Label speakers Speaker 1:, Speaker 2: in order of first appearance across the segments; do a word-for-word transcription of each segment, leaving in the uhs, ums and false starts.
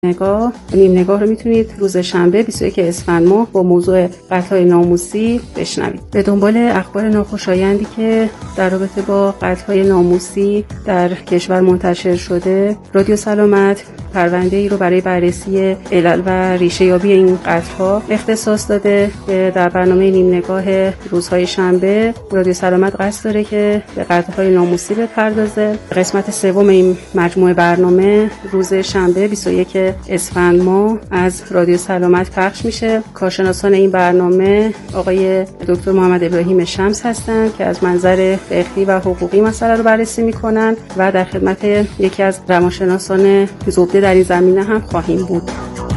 Speaker 1: نگاه نیم نگاه رو میتونید روز شنبه بیست و یکم اسفند ماه با موضوع قتل‌های ناموسی بشنوید. به دنبال اخبار ناخوشایندی که در رابطه با قتل‌های ناموسی در کشور منتشر شده، رادیو سلامت پرونده‌ای رو برای بررسی علل و ریشه یابی این قتل‌ها اختصاص داده که در برنامه نیم نگاه روزهای شنبه رادیو سلامت قصد داره که به قتل‌های ناموسی بپردازه. قسمت سوم این مجموعه برنامه روز شنبه بیست و یکم اسفند ماه از رادیو سلامت پخش میشه. کارشناسان این برنامه آقای دکتر محمد ابراهیم شمس هستند که از منظر فقهی و حقوقی مسئله رو بررسی میکنن و در خدمت یکی از روانشناسان زبده در این زمینه هم خواهیم بود.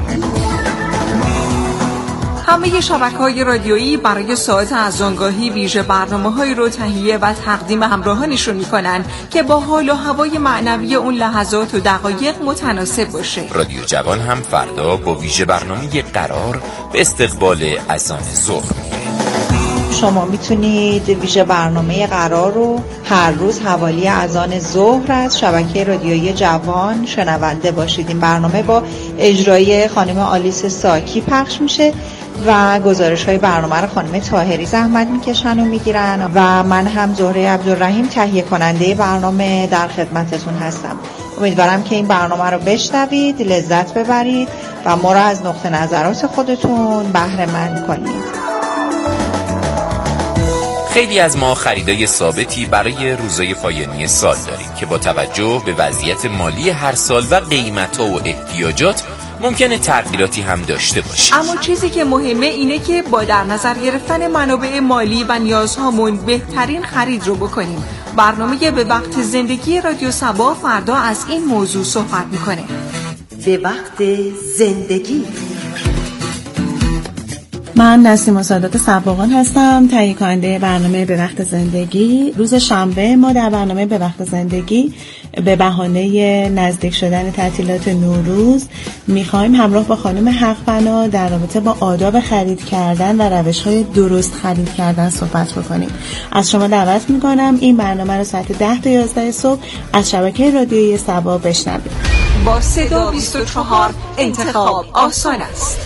Speaker 2: همه شبکه‌های رادیویی برای ساعت اذانگاهی ویژه برنامه‌هایی رو تهیه و تقدیم همراهانشون می‌کنن که با حال و هوای معنوی اون لحظات و دقایق متناسب باشه.
Speaker 3: رادیو جوان هم فردا با ویژه برنامه قرار به استقبال اذان ظهر میره.
Speaker 4: شما میتونید ویژه برنامه قرار رو هر روز حوالی اذان ظهر از شبکه رادیویی جوان شنونده باشید. این برنامه با اجرای خانم آلیس ساکی پخش میشه و گزارش های برنامه رو خانم طاهری زحمت میکشن و میگیرن و من هم زهره عبدالرحیم تهیه کننده برنامه در خدمتتون هستم. امیدوارم که این برنامه رو بشنوید، لذت ببرید و ما رو از نقطه نظرات خودتون بهره مند کنید.
Speaker 3: خیلی از ما خریدای ثابتی برای روزای پایانی سال داریم که با توجه به وضعیت مالی هر سال و قیمت‌ها و احتیاجات ممکنه تغییراتی هم داشته باشه.
Speaker 2: اما چیزی که مهمه اینه که با در نظر گرفتن منابع مالی و نیازهامون بهترین خرید رو بکنیم. برنامه به وقت زندگی رادیو صبا فردا از این موضوع صحبت میکنه.
Speaker 5: به وقت زندگی.
Speaker 6: من نسیم سادات سباقان هستم، تهیه کننده برنامه به وقت زندگی. روز شنبه ما در برنامه به وقت زندگی به بهانه نزدیک شدن تعطیلات نوروز میخوایم همراه با خانم حق‌فنا در رابطه با آداب خرید کردن و روش‌های درست خرید کردن صحبت بکنیم. از شما دعوت میکنم این برنامه رو ساعت ده تا یازده صبح از شبکه رادیویی صبا بشنوید.
Speaker 2: با صدا بیست و چهار انتخاب آسان است.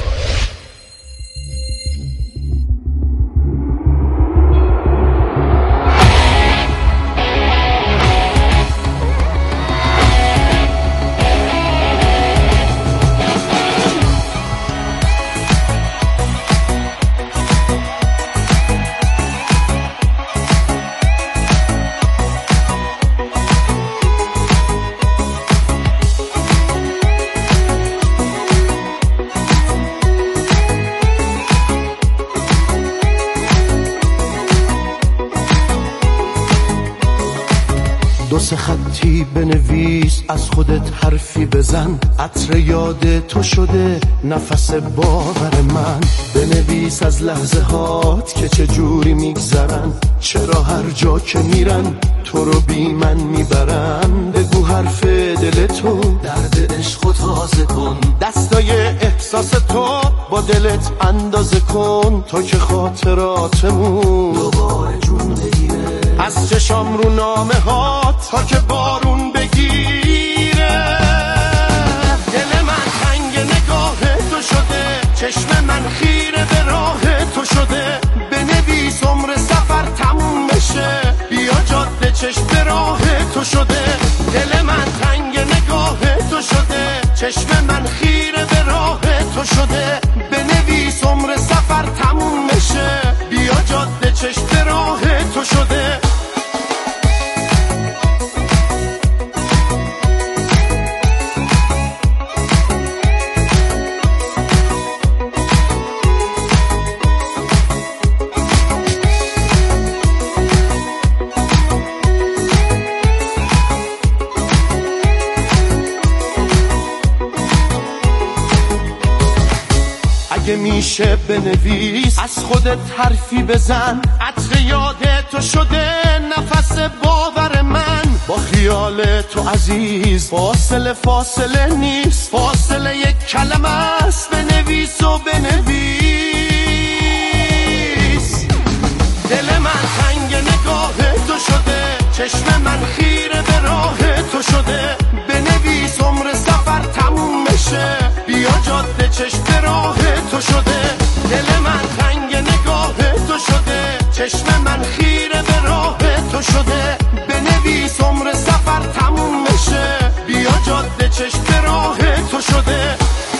Speaker 7: دو سه خطی بنویس، از خودت حرفی بزن، عطر یاد تو شده نفس باور من. بنویس از لحظه هات که چه جوری میگذرن، چرا هر جا که میرن تو رو بی من میبرن. بگو حرف دل تو، درد عشق تازه کن، دستای احساس تو با دلت اندازه کن، تا که خاطراتمون دوباره جون بگیره. از چشام رو نامه ها تا که بارون بگیره. دل من تنگ نگاه تو شده، چشم من خیره به راه تو شده. بنویس عمر سفر تموم بشه، بیا جاده چشم به راه تو شده. دل من تنگ نگاه تو شده، چشم من خیره به راه تو شده. بنویس عمر سفر تموم بشه، بیا جاده چشم به راه تو شده. اگه میشه بنویس، از خودت حرفی بزن، عطر یاد تو شده نفس باور من. با خیال تو عزیز فاصله فاصله نیست، فاصله یک کلمه است. بنویس و بنویس. دل من تنگ نگاه تو شده، چشم من خیره به راه تو شده. بنویس عمر سفر تموم بشه، جاده چشم راه تو شده، دل من تنگ نگاه تو شده، چشم من خیره به راه تو شده. بنویس عمر سفر تموم بشه، بیا جاده چشم راه تو شده.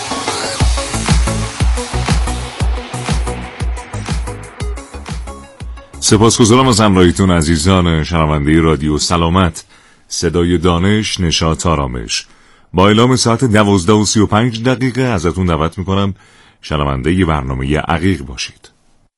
Speaker 8: سپاسگزارم از همراهیتون عزیزان شنونده رادیو سلامت، صدای دانش، نشاط، آرامش. با اعلام ساعت دوازده و سی و پنج دقیقه ازتون دعوت میکنم شنونده ی برنامه عقیق باشید.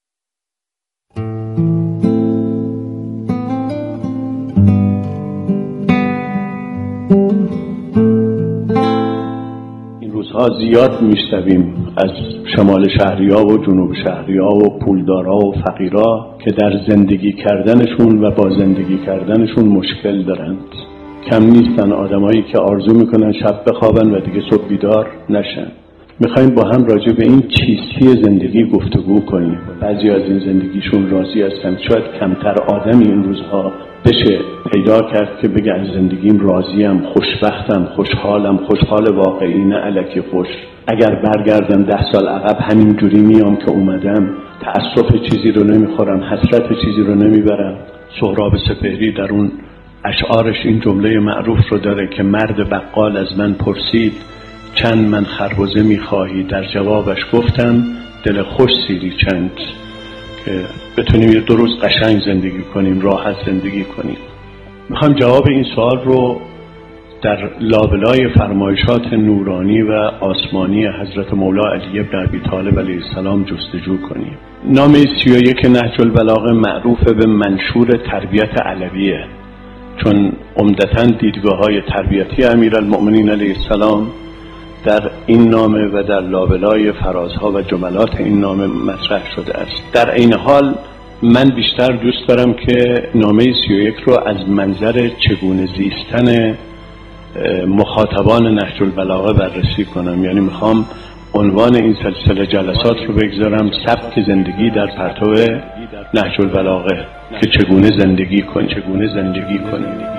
Speaker 9: این روزها زیاد میشنویم از شمال شهری‌ها و جنوب شهری‌ها و پولدارا و فقیرا که در زندگی کردنشون و با زندگی کردنشون مشکل دارند. کم نیستن آدمایی که آرزو میکنن شب بخوابن و دیگه صبح بیدار نشن. میخوایم با هم راجع به این چیستی زندگی گفتگو کنیم. بعضی از این زندگیشون راضی هستن. شاید کمتر آدمی این روزها بشه پیدا کرد که بگه از زندگیم راضیم، خوشبختم، خوشحالم، خوشحال واقعی، نه الکی خوش. اگر برگردم ده سال عقب همین جوری میام که اومدم، تأسف چیزی رو نمیخورم، حسرت چیزی رو نمیبرم. سهراب سپهری در اون اشعارش این جمله معروف رو داره که مرد بقال از من پرسید چند من خربزه میخواهی، در جوابش گفتم دل خوش سیری چند. که بتونیم یه دو روز قشنگ زندگی کنیم، راحت زندگی کنیم. میخوام جواب این سوال رو در لابلای فرمایشات نورانی و آسمانی حضرت مولا علی بن ابی طالب علیه السلام جستجو کنیم. نامه سی و یک نهج البلاغه معروف به منشور تربیت علویه، چون عمدتاً دیدگاه‌های تربیتی امیرالمؤمنین علیه السلام در این نامه و در لابلای فرازها و جملات این نامه مطرح شده است. در این حال من بیشتر دوست دارم که نامه سی و یک رو از منظر چگونه زیستن مخاطبان نهج البلاغه بررسی کنم. یعنی میخوام عنوان این سلسله جلسات رو بگذارم سبک زندگی در پرتو نهج البلاغه، که چگونه زندگی کن چگونه زندگی کنیم.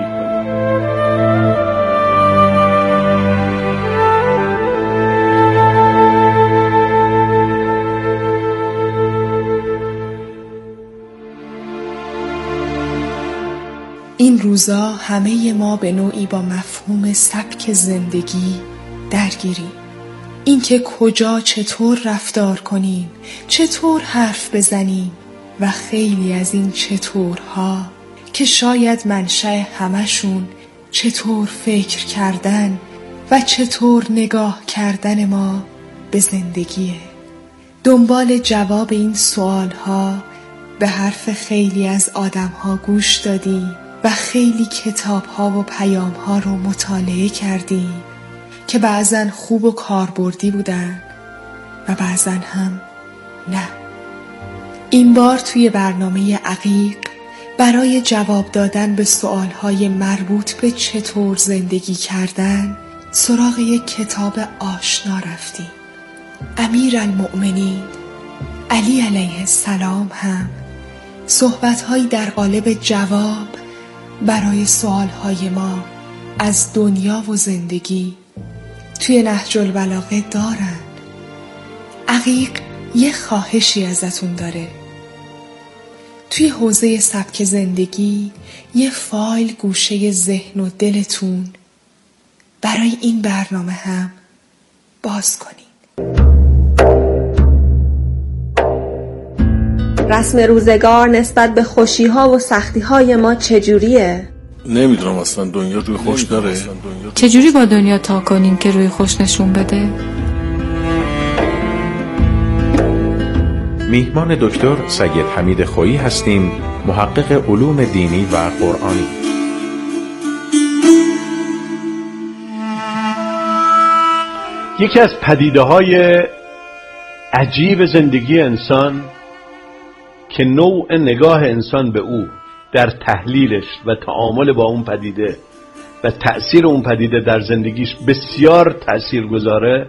Speaker 10: این روزا همه ما به نوعی با مفهوم سبک زندگی درگیریم. اینکه کجا چطور رفتار کنیم، چطور حرف بزنیم و خیلی از این چطورها که شاید منشأ همشون چطور فکر کردن و چطور نگاه کردن ما به زندگیه. دنبال جواب این سوالها به حرف خیلی از آدمها گوش دادیم و خیلی کتابها و پیامها رو مطالعه کردیم که بعضن خوب و کاربردی بودن و بعضن هم نه. این بار توی برنامه عقیق برای جواب دادن به سوالهای مربوط به چطور زندگی کردن سراغ یک کتاب آشنا رفتیم. امیرالمؤمنین علی علیه السلام هم صحبت‌هایی در قالب جواب برای سوالهای ما از دنیا و زندگی توی نهج البلاغه دارن. عقیق یه خواهشی ازتون داره. توی حوزه سبک زندگی یه فایل گوشه ذهن و دلتون برای این برنامه هم باز کنین.
Speaker 11: رسم روزگار نسبت به خوشی‌ها و سختی‌های ما چجوریه؟
Speaker 12: نمیدونم اصلا دنیا روی خوش داره.
Speaker 13: چجوری با دنیا تا کنیم که روی خوش نشون بده؟
Speaker 14: میهمان دکتر سید حمید خویی هستیم، محقق علوم دینی و قرآنی.
Speaker 9: یکی از پدیده‌های عجیب زندگی انسان که نوع نگاه انسان به او در تحلیلش و تعامل با اون پدیده و تأثیر اون پدیده در زندگیش بسیار تأثیر گذاره،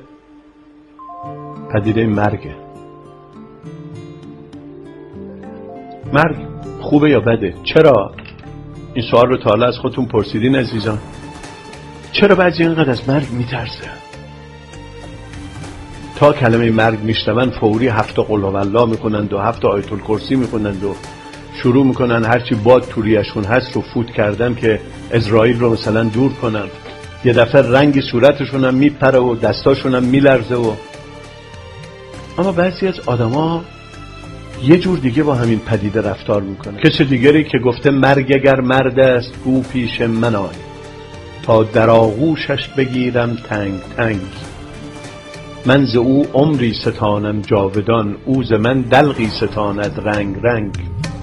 Speaker 9: پدیده مرگه. مرگ خوبه یا بده؟ چرا؟ این سوال رو تا حالا از خودتون پرسیدین عزیزان؟ چرا بعضی اینقدر از مرگ میترسه؟ تا کلمه مرگ میشنون فوری هفت قل هوالله میکنند و هفت آیت الکرسی میکنند و شروع میکنن هرچی باد تو ریشون هست رو فوت کردن که اسرائیل رو مثلا دور کنن. یه دفعه رنگی صورتشون هم میپره و دستاشون هم میلرزه و اما بعضی از آدما یه جور دیگه با همین پدیده رفتار میکنه. کسی دیگری که گفته مرگ اگر مرد است گو پیش من آی تا در آغوشش بگیرم تنگ تنگ، من ز او عمری ستانم جاودان، او ز من دلقی ستاند رنگ رنگ.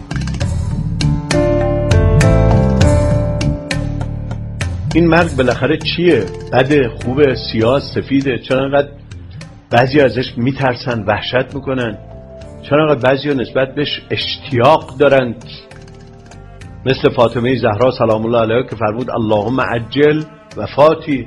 Speaker 9: این مرگ بالاخره چیه؟ بده، خوبه، سیاه، سفیده؟ چرا انقدر بعضی ازش میترسن، وحشت میکنن؟ چرا انقدر بعضی نسبت بهش اشتیاق دارند؟ مثل فاطمه زهرا سلام الله علیها که فرمود اللهم عجل وفاتی.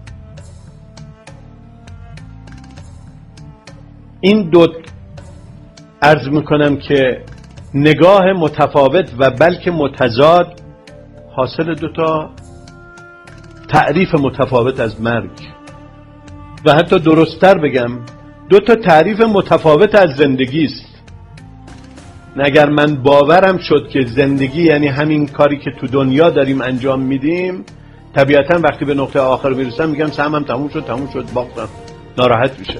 Speaker 9: این دو عرض میکنم که نگاه متفاوت و بلکه متضاد حاصل دوتا تعریف متفاوت از مرگ و حتی درست‌تر بگم دو تا تعریف متفاوت از زندگی است. اگر من باورم شد که زندگی یعنی همین کاری که تو دنیا داریم انجام میدیم، طبیعتا وقتی به نقطه آخر میرسم میگم سهمم تموم شد تموم شد باختم، ناراحت میشه.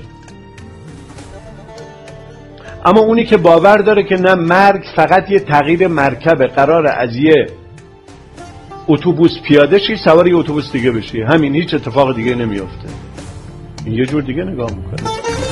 Speaker 9: اما اونی که باور داره که نه، مرگ فقط یه تغییر مرکبه، قراره از یه اتوبوس پیاده شی سوار یه اتوبوس دیگه بشی، همین، هیچ اتفاق دیگه نمیفته، این یه جور دیگه نگاه میکنه.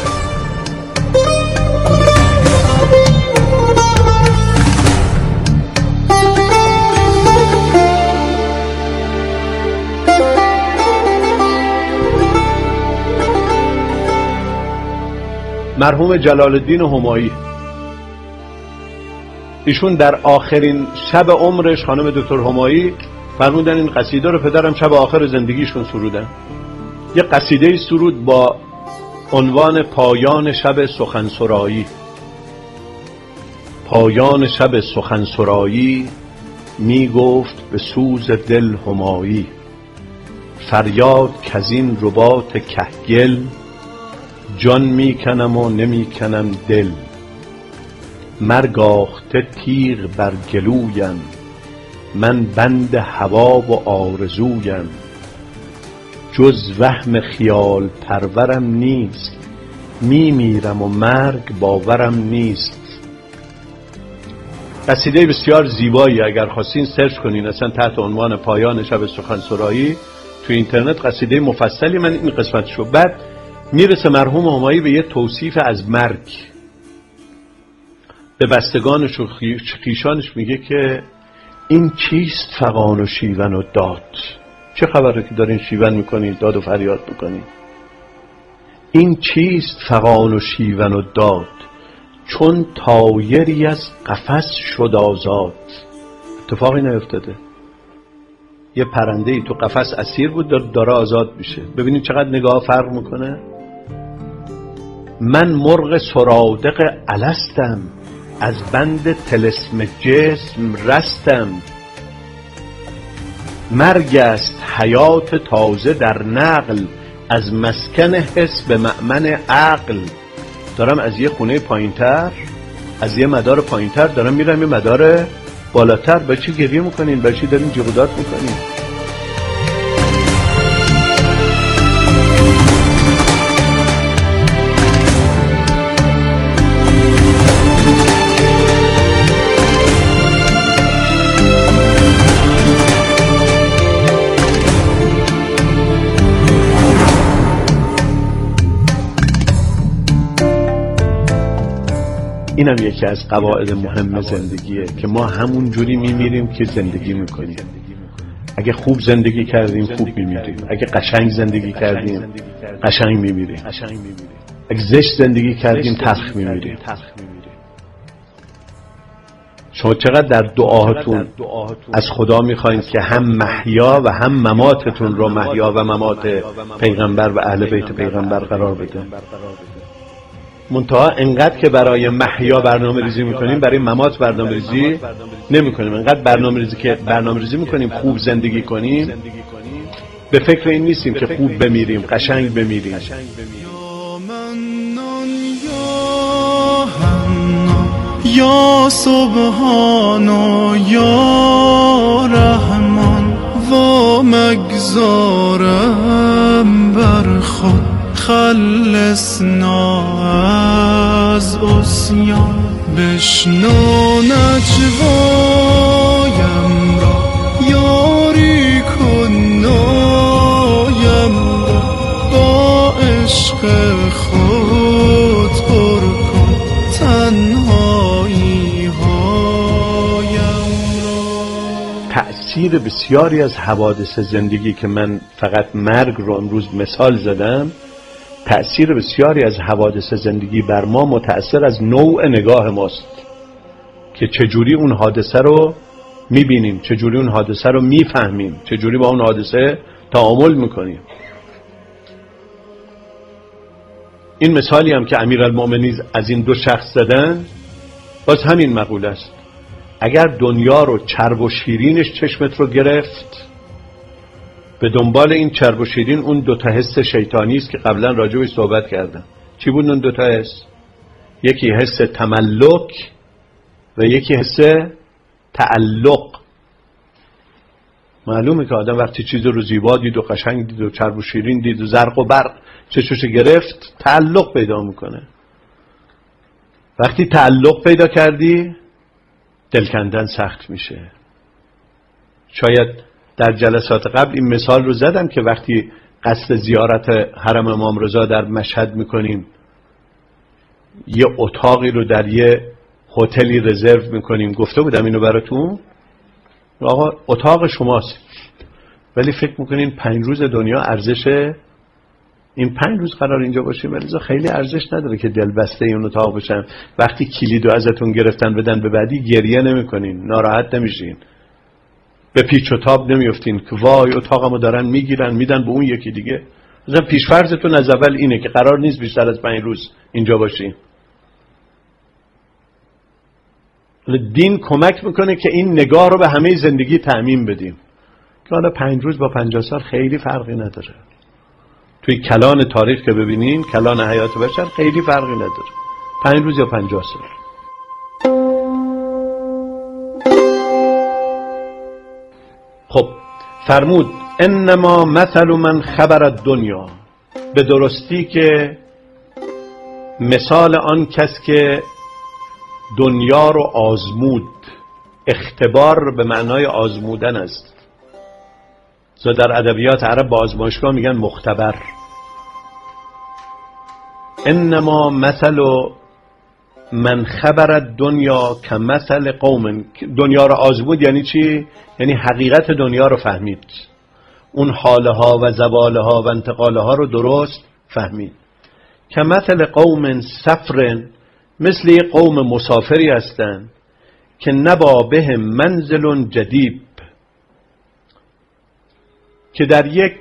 Speaker 9: مرحوم جلال الدین همایی، ایشون در آخرین شب عمرش، خانم دکتر همایی فرمودن این قصیده رو پدرم شب آخر زندگیشون سرودن. یه قصیده سرود با عنوان پایان شب سخنسرایی. پایان شب سخنسرایی می گفت به سوز دل همایی، فریاد کزین رباط کهگل، جان می کنم و نمی کنم دل، مرگ آخته تیغ بر گلویم، من بند هوا و آرزویم، جز وهم خیال پرورم نیست، می میرم و مرگ باورم نیست. قصیده بسیار زیبایی، اگر خواستین سرچ کنین اصلا تحت عنوان پایان شب سخنسرایی تو اینترنت قصیده مفصلی، من این قسمتشو. بعد میرسه مرحوم همایی به یه توصیف از مرگ، به بستگانش و خیشانش میگه که این چیست فغان و شیون و داد؟ چه خبره که دارین شیون میکنین، داد و فریاد میکنین؟ این چیست فغان و شیون و داد؟ چون طایری از قفس شد آزاد. اتفاقی نیفتاده، یه پرنده ای تو قفس اسیر بود داره آزاد میشه. ببینید چقدر نگاه فرق میکنه. من مرغ سرادق الستم، از بند طلسم جسم رستم، مرگ است حیات تازه در نقل، از مسکن حس به مأمن عقل. دارم از یه خونه پایینتر، از یه مدار پایینتر دارم میرم یه مدار بالاتر. به چی گریه میکنین؟ به چی دارین جیغ و داد میکنین؟ اینم یکی از قواعد مهم زندگیه که ما همون جوری میمیریم که زندگی میکنیم. اگه خوب زندگی کردیم خوب میمیریم، اگه قشنگ زندگی کردیم قشنگ میمیریم، اگه زشت زندگی کردیم تلخ میمیریم. شما چقدر در دعاهاتون از خدا میخواین که هم محیا و هم مماتتون رو محیا و ممات پیغمبر و اهل بیت پیغمبر قرار بده. منتها انقدر که برای محیا برنامه ریزی میکنیم برای ممات برنامه ریزی نمی کنیم. انقدر برنامه ریزی که برنامه ریزی میکنیم خوب زندگی کنیم، به فکر این نیستیم که خوب بمیریم، قشنگ بمیریم.
Speaker 15: حنان یا حنان یا سبحان یا رحمان و مگذارم بر خود خلصنا از عصیان بشنو نجوایم را یاری کن نایم را با عشق خود پر کن تنهایی هایم را.
Speaker 9: تأثیر بسیاری از حوادث زندگی که من فقط مرگ رو امروز مثال زدم، تأثیر بسیاری از حوادث زندگی بر ما متأثر از نوع نگاه ماست که چجوری اون حادثه رو میبینیم، چجوری اون حادثه رو میفهمیم، چجوری با اون حادثه تعامل میکنیم. این مثالی هم که امیرالمؤمنین از این دو شخص زدن باز همین مقوله است. اگر دنیا رو چرب و شیرینش چشمت رو گرفت، به دنبال این چرب و شیرین اون دوتا حس شیطانی است که قبلا راجعش صحبت کردم. چی بود اون دوتا حس؟ یکی حس تملک و یکی حس تعلق. معلومه که آدم وقتی چیز رو زیبا دید و قشنگ دید و چرب و شیرین دید و زرق و برق چشوش گرفت، تعلق پیدا میکنه. وقتی تعلق پیدا کردی، دل کندن سخت میشه. شاید در جلسات قبل این مثال رو زدم که وقتی قصد زیارت حرم امام رضا در مشهد میکنیم، یه اتاقی رو در یه هتلی رزرو میکنیم. گفته بودم اینو براتون؟ آقا اتاق شماست، ولی فکر میکنین پنج روز دنیا ارزشه؟ این پنج روز قرار اینجا باشیم، ولی خیلی ارزش نداره که دل بسته اون اتاق بشن. وقتی کلیدو ازتون گرفتن بدن به بعدی، گریه نمیکنین، ناراحت نمیشین، به پیچ و تاب نمیافتین که وای اتاقمو دارن میگیرن میدن به اون یکی دیگه. مثلا پیشفرضتون از اول اینه که قرار نیست بیشتر از پنج روز اینجا باشین. دین کمک میکنه که این نگاه رو به همه زندگی تعمیم بدیم که حالا پنج روز با پنجاه سال خیلی فرقی نداره. توی کلان تاریخ که ببینین، کلان حیات بشر، خیلی فرقی نداره پنج روز یا پنجاه سال. خب فرمود انما مثل من خبر الدنیا، به درستی که مثال آن کس که دنیا رو آزمود. اختبار به معنای آزمودن است. زو در ادبیات عرب با آزمایشگاه میگن مختبر. انما مثل من خبر الدنیا که مثل قوم. دنیا رو آزمود یعنی چی؟ یعنی حقیقت دنیا رو فهمید، اون حاله ها و زواله ها و انتقاله ها رو درست فهمید. که مثل قوم سفرن، مثل یک قوم مسافری هستند که نبا بهم منزل جدید، که در یک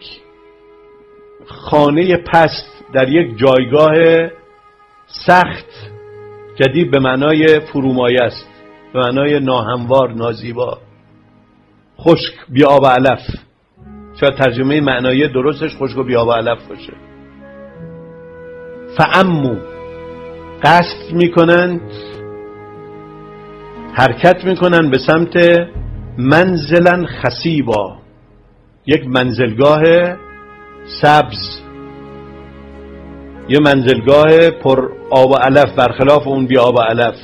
Speaker 9: خانه پست، در یک جایگاه سخت، جدید به معنای فرومایه است، به معنای ناهموار، نازیبا، خشک، بی آب و علف. شاید ترجمه معنایی درستش خشک و بی آب و علف باشه. فعمو، قصد میکنند، حرکت میکنند به سمت منزلن خصیبا، یک منزلگاه سبز، یه منزلگاه پر آب و علف برخلاف اون بی آب و علف.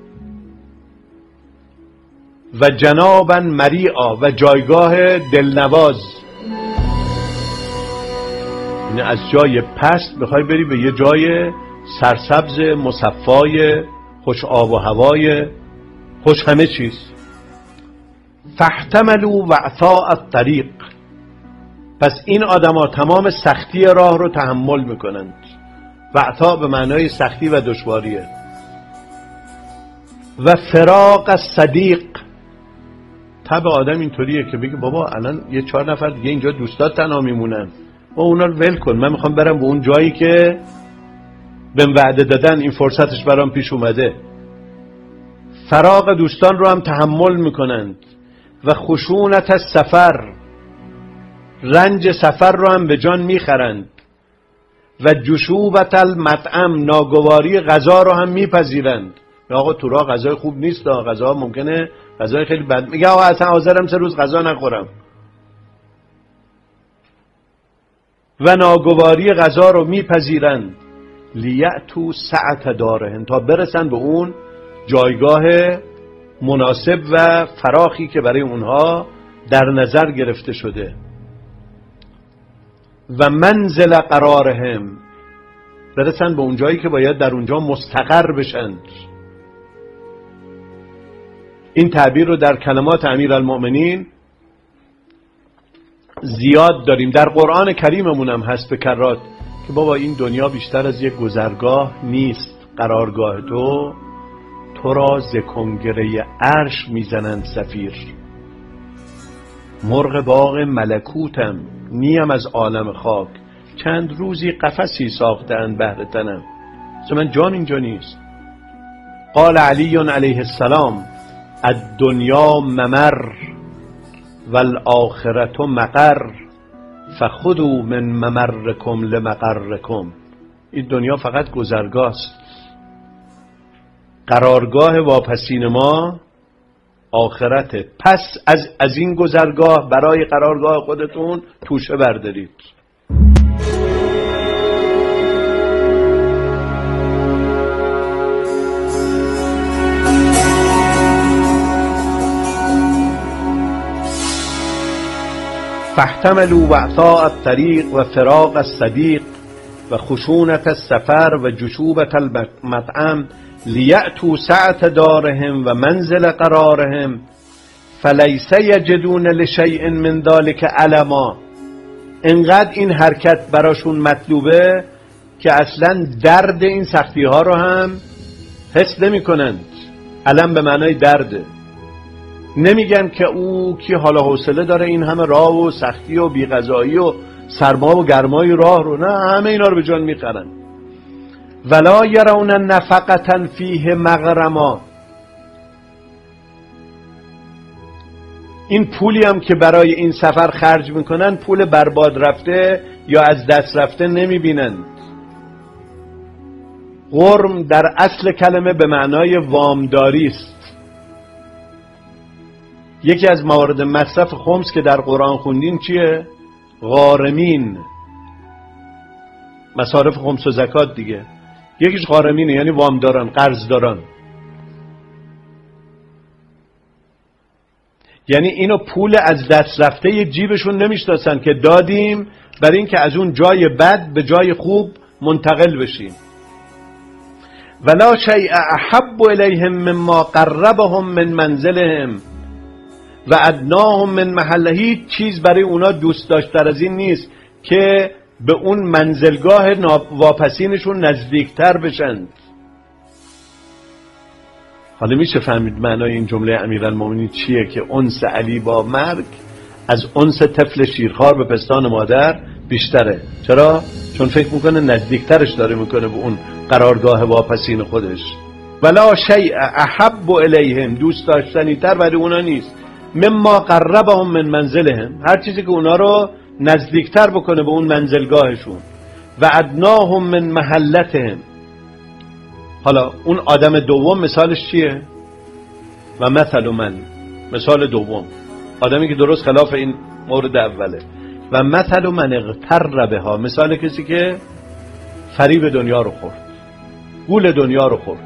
Speaker 9: و جنابا مریعا، و جایگاه دلنواز. یعنی از جای پست بخوای بری به یه جای سرسبز، مصفای، خوش آب و هوای، خوش همه چیز. فاحتملوا وعثاء الطریق، پس این آدما تمام سختی راه رو تحمل میکنند. وعثاء به معنای سختی و دشواریه. و فراق الصدیق، طبع آدم اینطوریه که بگه بابا الان یه چهار نفر دیگه اینجا دوستات تنها میمونن، و اونا رو ول کن، من میخوام برم به اون جایی که بهم وعده دادن، این فرصتش برام پیش اومده. فراق دوستان رو هم تحمل میکنند. و خشونت السفر، رنج سفر رو هم به جان میخرند. و جشوبت المطعم، ناگواری غذا رو هم میپذیرند. آقا تو راه غذای خوب نیست، غذا ممکنه غذای خیلی بد، میگه آقا اصلا حاضرم سه روز غذا نخورم. و ناگواری غذا رو میپذیرند لیأتوا سعة دارهن، تا برسن به اون جایگاه مناسب و فراخی که برای اونها در نظر گرفته شده. و منزل قرارهم، برسن به اون جایی که باید در اونجا مستقر بشند. این تعبیر رو در کلمات امیرالمؤمنین زیاد داریم. در قرآن کریممون هم هست به کرات که بابا این دنیا بیشتر از یک گذرگاه نیست، قرارگاه تو تو را ز کنگره عرش میزنند صفیر. مرغ باغ ملکوتم، نیم از عالم خاک، چند روزی قفسی ساختند بهر تنم. من جان اینجا نیست. قال علی علیه السلام الدنیا ممر والآخرة مقر فخذوا من ممرکم لمقرکم. این دنیا فقط گذرگاه است، قرارگاه واپسین ما آخرته. پس از, از این گذرگاه برای قرارگاه خودتون توشه بردارید. فاحتملوا وعطاء الطریق و فراق الصدیق و خشونت السفر و جشوبت المطعم لیأتوا سعة دارهم و منزل قرارهم فلیس یجدون لشیء من ذلک علما. انقدر این حرکت براشون مطلوبه که اصلا درد این سختی ها رو هم حس نمی کنند. علم به معنای درده. نمیگن که او کی حالا حوصله داره این همه راه و سختی و بی‌غذایی و سرما و گرمای راه رو، نه، همه اینا رو به جان میخرن. ولا یرون نفقة فیه مغرما. این پولی هم که برای این سفر خرج میکنن پول برباد رفته یا از دست رفته نمیبینند. غرم در اصل کلمه به معنای وامداری است. یکی از موارد مصرف خمس که در قرآن خوندین چیه؟ غارمین، مصارف خمس و زکات دیگه. یکیش غارمینه، یعنی وامداران، قرضداران. یعنی اینو پول از دست رفته ی جیبشون نمیشناسن که دادیم برای این که از اون جای بد به جای خوب منتقل بشیم. ولا شیء احب الیهم مما قربهم من منزلهم و ادناهم من محله. هیچ چیز برای اونا دوست داشتر از این نیست که به اون منزلگاه واپسینشون نزدیکتر بشند. حالا میشه فهمید معنای این جمله امیرالمومنین چیه که انس علی با مرگ از انس طفل شیرخوار به پستان مادر بیشتره. چرا؟ چون فکر میکنه نزدیکترش داره میکنه به اون قرارگاه واپسین خودش. ولا شیء احب الیهم، دوست داشتنی تر برای اونا نیست، مما قربهم من منزلهم، هر چیزی که اونا رو نزدیکتر بکنه به اون منزلگاهشون. و ادناهم من محلتهم. حالا اون آدم دوم مثالش چیه؟ و مثل من، مثال دوم آدمی که درست خلاف این مورد اوله. و مثل من اغتر بها، مثال کسی که فریب دنیا رو خورد، گول دنیا رو خورد.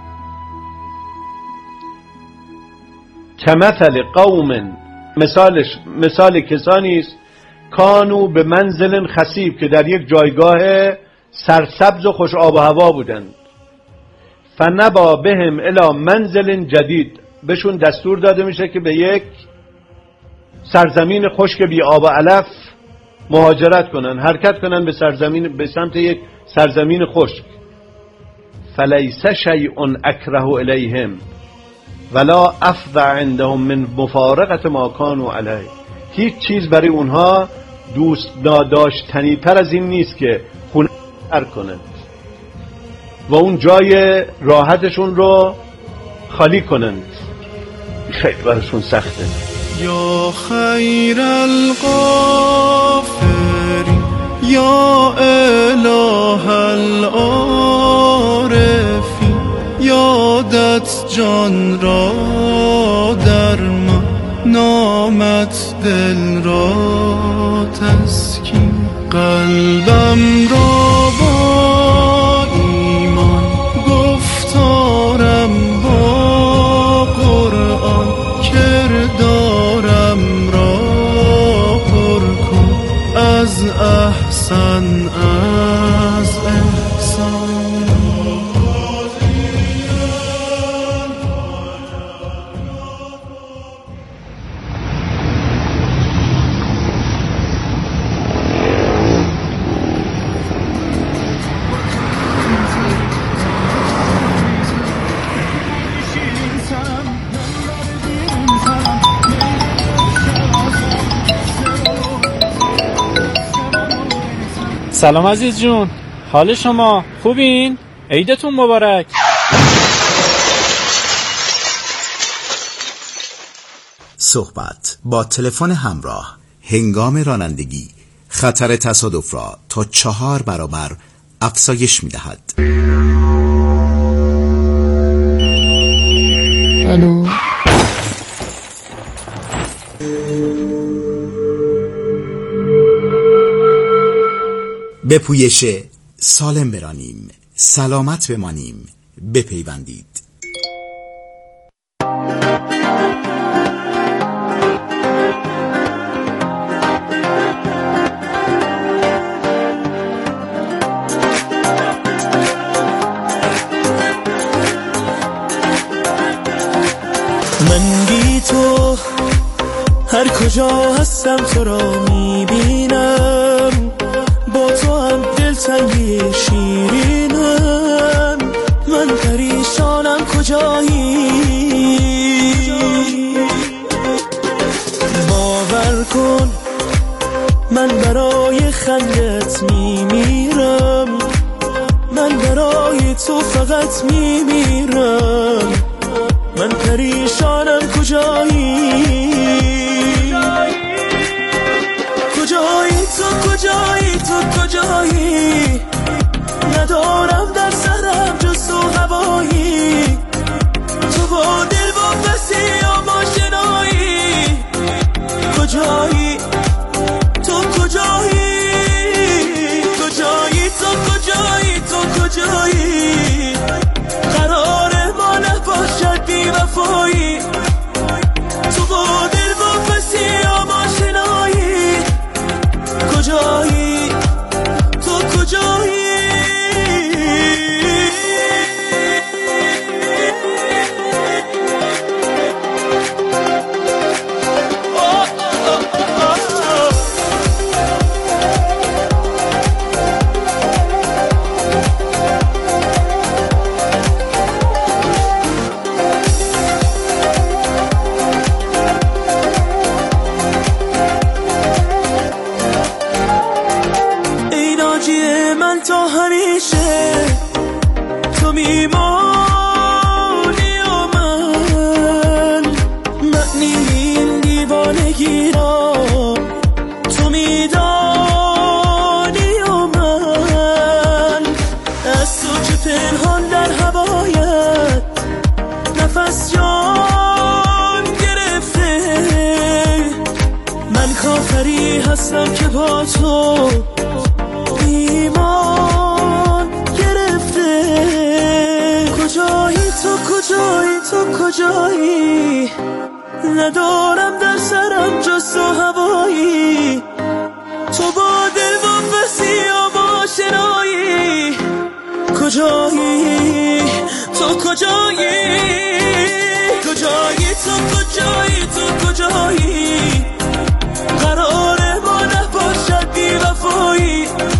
Speaker 9: کمثل قوم، مثالش مثال کسانی است کانو به منزل خصیب، که در یک جایگاه سرسبز و خوش آب و هوا بودند. فنبا بهم الی منزل جدید، بهشون دستور داده میشه که به یک سرزمین خشک بی آب و علف مهاجرت کنن، حرکت کنن به سرزمین، به سمت یک سرزمین خشک. فلیس شیء اکره الیهم ولا افضع عندهم من مفارقت ما کانوا علیه. هیچ چیز برای اونها دوست نداشتنی تر از این نیست که خونه ترک کنند و اون جای راحتشون رو خالی کنند. خیلی براشون سخته.
Speaker 15: یا خیر الغافرین یا اله العارفین یادت جان را در من نامت دل را تسکین قلبم را با ایمان گفتارم با قرآن کردارم را پر کن از احسن از احسان.
Speaker 16: سلام عزیز جون، حال شما خوبین؟ عیدتون مبارک.
Speaker 17: صحبت با تلفن همراه هنگام رانندگی خطر تصادف را تا چهار برابر افزایش می‌دهد.
Speaker 15: الو
Speaker 17: به پویش سالم برانیم، سلامت بمانیم، بپیوندید.
Speaker 15: من بی تو هر کجا هستم تو را میبینم، با تو هم دلتنگی شیرینم. من پریشانم کجایی، باور کن من برای خندت میمیرم، من برای تو فقط میمیرم. من پریشانم کجایی، کجایی تو کجایی تو کجایی، ندارم در سرم جز تو هوایی، تو با دل با بسی آماشنایی، کجایی تو کجایی، کجایی تو کجایی تو کجایی، قرار ما نباشد بی وفایی، تو با دل با بسی آماشنایی، کجایی تو کجایی. تا همیشه تو میمانی و من، معنی این دیوانگی را تو میدانی و من، از تو که پنهان در هوایت نفس جان گرفته، من کافری هستم که با تو ایمان گرفته. کجایی تو کجایی تو کجایی، ندارم در سرم جز تو هوایی، تو با دل و بسی آماشنایی، کجایی تو کجایی، کجایی تو کجایی تو کجایی، قرار ما نباشد بی وفایی،